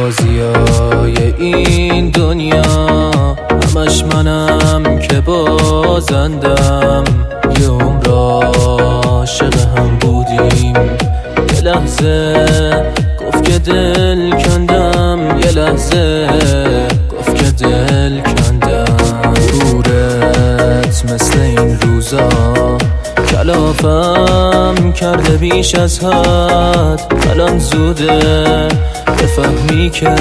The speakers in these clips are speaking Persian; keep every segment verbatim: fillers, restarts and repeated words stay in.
بازیای این دنیا همش منم که بازندم. یه عمر عاشق هم بودیم، یه لحظه گفت که دل کندم، یه لحظه گفت که دل کندم. دورت مثل این روزا کلافم کرده بیش از حد. الان زوده بفهمی که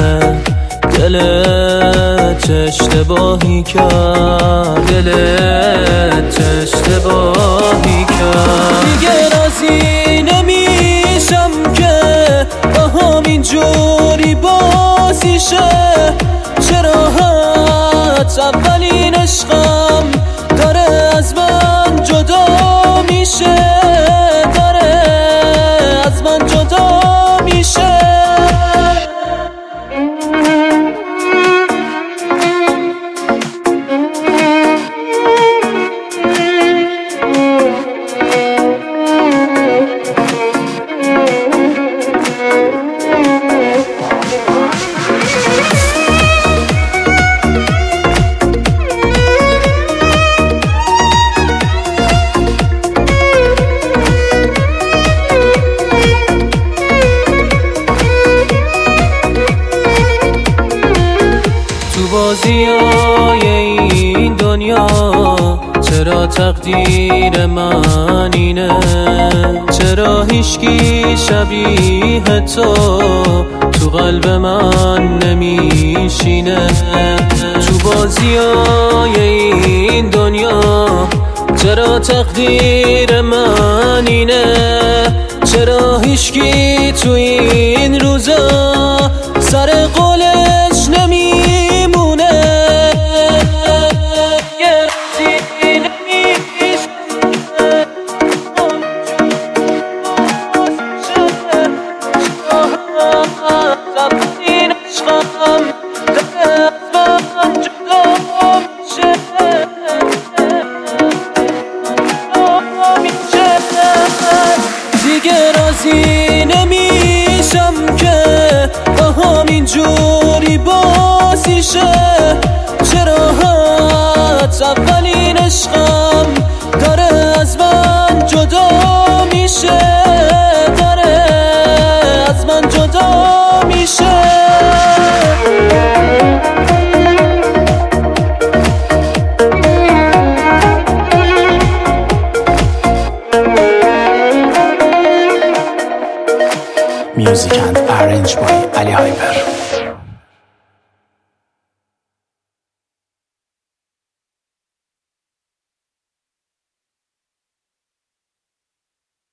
دلت اشتباهی کرد، دلت اشتباهی کرد. دیگه راضی نمیشم که با همین جوری بازی شه. چرا حد اولین عشقم داره از من جدا میشه، داره از من جدا میشه. بازیای این دنیا چرا تقدیر من اینه؟ چرا هیچکی شبیه تو تو قلب من نمیشینه؟ تو بازیای این دنیا چرا تقدیر من اینه؟ چرا هیچکی تو این روزا سر قولش نمیمونه؟ دیگه راضی نمیشم که با همین جوری بازی شه. چرا حد اولین عشقم داره از من جدا میشه، داره از من جدا میشه. Music and arranged by Ali Hyper.